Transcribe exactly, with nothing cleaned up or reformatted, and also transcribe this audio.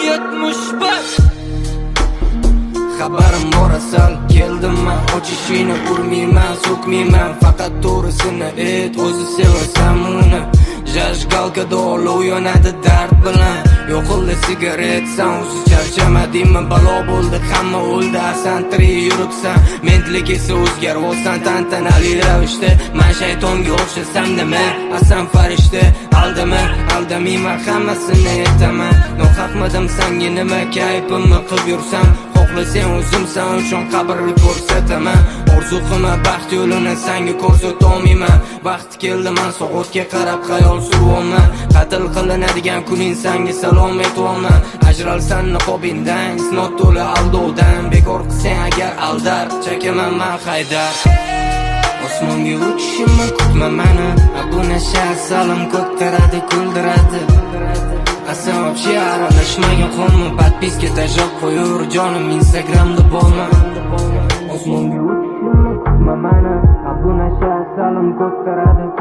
yetmish besh. Xabarim bor asal, keldim men ochishini urmayman, so'kmayman, faqat to'g'risini ayt, o'zi sevasan uni. Jajgalkada olov yonadi dard bilan, yo'qildi sigaret, san o'zi charchamadingmi, balo bo'ldi, hamma o'ldi, asan tirik yuribsan, mentlik esa o'zgarvosan tantanali ravishda. Men shaytonga o'xshasam nima, asan farishta, aldama, aldamayman, hammasini aytaman. Nohaqmidim senga nima, kayfimni qilib yursam, xohlasang o'zim sen uchun qabrni ko'rsataman. Orzu qilma baxt yo'lini senga ko'rsatolmayman. Vaqti keldi men so'g'atga qarab xayol survoman. Qatl qilinadigan kuning senga salom aytolman. Ajralsan niqobingdan, isnot to'la aldovdan, bekor qilsang agar aldar, chekaman men haydar. Osmonga uchishimni kutma meni, bu nasha salim ko'ktaradi, kuldiradi. Asan вообще aralashmagan qonmi, подписка tajab qo'yur, jonim Instagramda bo'lma. Osmonga uchishimni kutma meni, bu nasha salim ko'ktaradi.